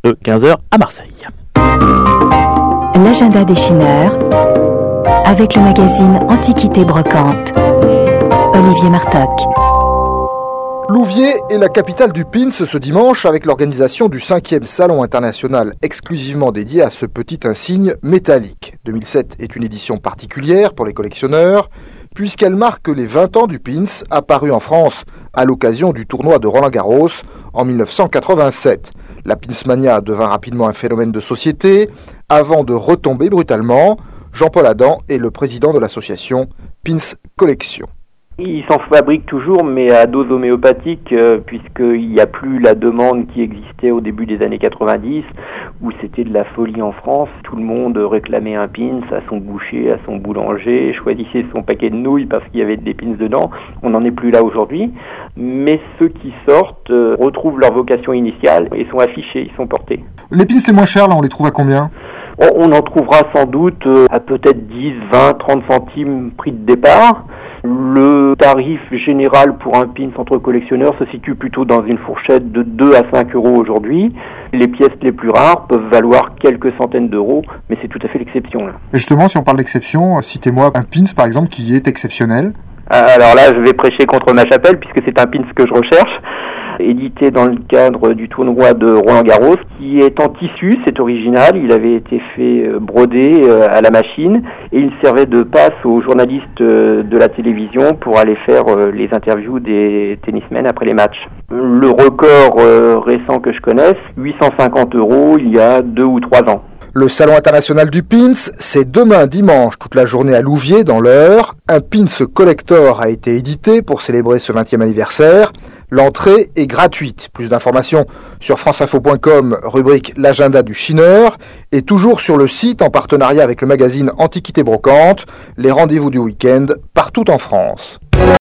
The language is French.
de 15h à Marseille. L'agenda des chineurs avec le magazine Antiquité Brocante. Olivier Martoc. Louviers est la capitale du pins ce dimanche avec l'organisation du 5e Salon international exclusivement dédié à ce petit insigne métallique. 2007 est une édition particulière pour les collectionneurs puisqu'elle marque les 20 ans du pins apparu en France à l'occasion du tournoi de Roland-Garros en 1987. La Pinsmania devint rapidement un phénomène de société avant de retomber brutalement. Jean-Paul Adam est le président de l'association Pins Collection. Ils s'en fabriquent toujours, mais à dose homéopathique, puisqu'il n'y a plus la demande qui existait au début des années 90, où c'était de la folie en France. Tout le monde réclamait un pins à son boucher, à son boulanger, choisissait son paquet de nouilles parce qu'il y avait des pins dedans. On n'en est plus là aujourd'hui, mais ceux qui sortent retrouvent leur vocation initiale et sont affichés, ils sont portés. Les pins les moins chers, là, on les trouve à combien ? On en trouvera sans doute à peut-être 10, 20, 30 centimes prix de départ. Le tarif général pour un pins entre collectionneurs se situe plutôt dans une fourchette de 2 à 5 euros aujourd'hui. Les pièces les plus rares peuvent valoir quelques centaines d'euros, mais c'est tout à fait l'exception. Là. Et justement, si on parle d'exception, citez-moi un pins par exemple qui est exceptionnel. Alors là, je vais prêcher contre ma chapelle puisque c'est un pins que je recherche, édité dans le cadre du tournoi de Roland-Garros, qui est en tissu, c'est original, il avait été fait broder à la machine et il servait de passe aux journalistes de la télévision pour aller faire les interviews des tennismen après les matchs. Le record récent que je connaisse, 850 € il y a 2 ou 3 ans. Le Salon international du pins, c'est demain dimanche toute la journée à Louviers dans l'Eure. Un pins collector a été édité pour célébrer ce 20e anniversaire. L'entrée est gratuite. Plus d'informations sur franceinfo.com, rubrique l'agenda du chineur, et toujours sur le site en partenariat avec le magazine Antiquité Brocante, les rendez-vous du week-end partout en France.